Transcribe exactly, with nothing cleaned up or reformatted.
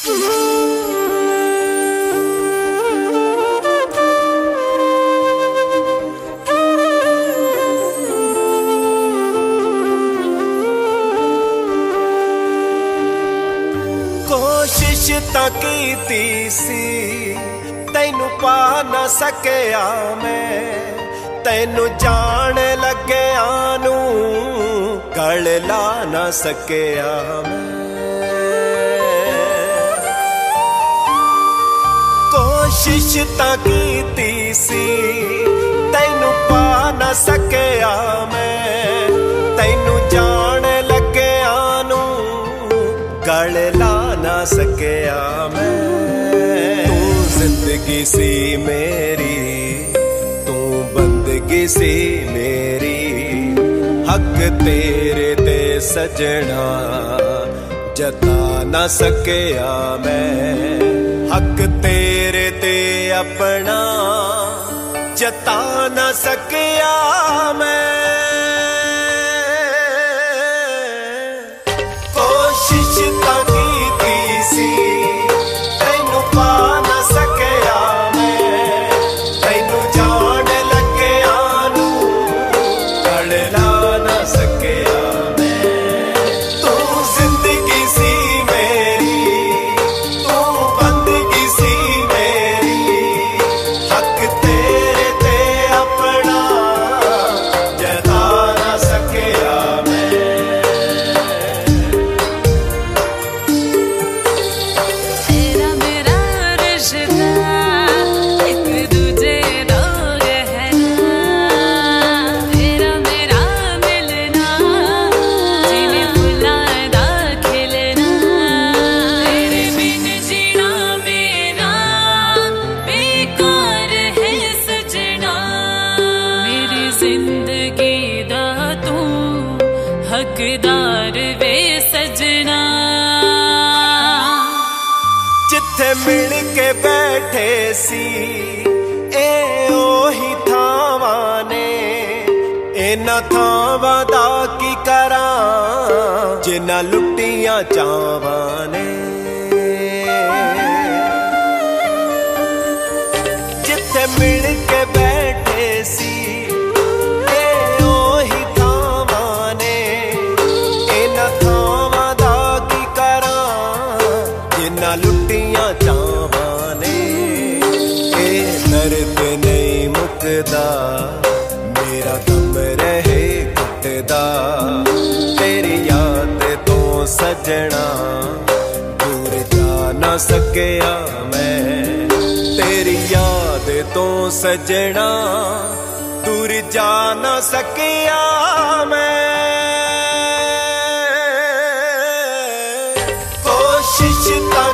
कोशिश तां कीती सी तैनू पा ना सकिया मैं, तैनू जान लग्या नू गल ला ना सकिया मैं। कोशिश तां कीती सी तैनू पा ना सकिया मैं, तैनू जान लग्या नू गल ला ना सकिया मैं। तू जिंदगी सी मेरी, तू बंदगी सी मेरी, हक तेरे ते सजना जता ना सकिया मैं। हक तेरे ते अपना जता ना सकिया मैं। कोशिश तां कीती सी तैनू पा ना सकिया मैं, तैनू जान लग्या नू गल ला ना सकिया मैं। तू जिंदगी सी मेरी, तू बंदगी सी मेरी, हक तेरे ते अपना जता ना सकिया मैं। हकदार वे सजना, जिथे मिल के बैठे सी ए ओही थावां ने, इन्हां थावां दा की करां जिन्हां लुटियां चावां ने। जिथे मिल के बैठे सी लुटियां चावां ने। ए दर्द नहीं मुकदा मेरा गम रहे घुटदा, तेरी याद तो सजना दूर जा ना सकिया मैं। तेरी याद तो सजना दूर जा ना सकिया मैं। कोशिश